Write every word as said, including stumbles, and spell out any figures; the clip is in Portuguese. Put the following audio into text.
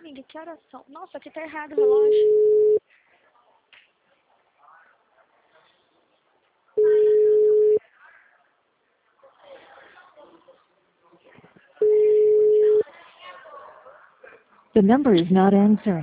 amiga, que horas são? Nossa, aqui tá errado o relógio. The number is not answering.